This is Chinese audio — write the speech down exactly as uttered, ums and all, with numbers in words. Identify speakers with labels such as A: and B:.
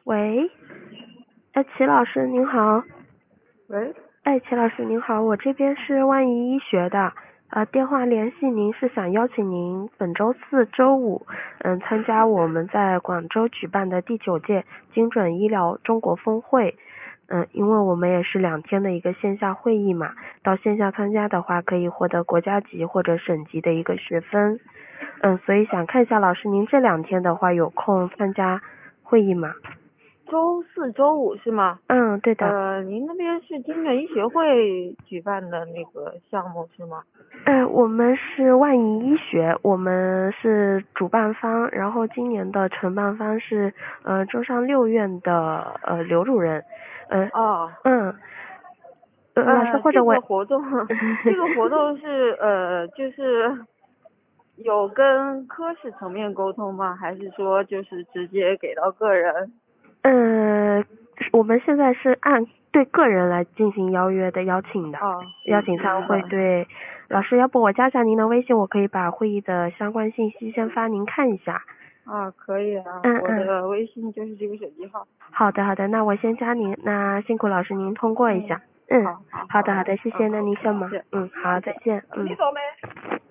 A: 喂，哎，齐老师您好。
B: 喂，
A: 哎，齐老师您好，我这边是万宜医学的，呃，电话联系您是想邀请您本周四、周五，嗯，参加我们在广州举办的第九届精准医疗中国峰会。嗯，因为我们也是两天的一个线下会议嘛，到线下参加的话可以获得国家级或者省级的一个学分。嗯，所以想看一下老师您这两天的话有空参加会议吗？
B: 周四周五是吗？
A: 嗯，对的。
B: 呃，您那边是精准医学会举办的那个项目是吗？
A: 呃，我们是万宜医学，我们是主办方，然后今年的承办方是呃中山六院的呃刘主任。呃
B: 哦，
A: 嗯呃老师
B: 呃，这
A: 或者我
B: 个活动，这个活动是呃，就是有跟科室层面沟通吗？还是说就是直接给到个人？
A: 呃我们现在是按对个人来进行邀约的邀请的，
B: 哦，
A: 邀
B: 行
A: 请参会。
B: 行的。
A: 对，老师要不我加下您的微信，我可以把会议的相关信息先发您看一下。
B: 啊，可以啊，我
A: 嗯嗯，
B: 的微信就是这个手机号。
A: 好的好的，那我先加您，那辛苦老师您通过一
B: 嗯，
A: 下。嗯，
B: 好好好，
A: 好的好的，谢谢，
B: 嗯，
A: 那您先忙。
B: 谢谢。
A: 嗯，好，再见。嗯。
B: 你走没？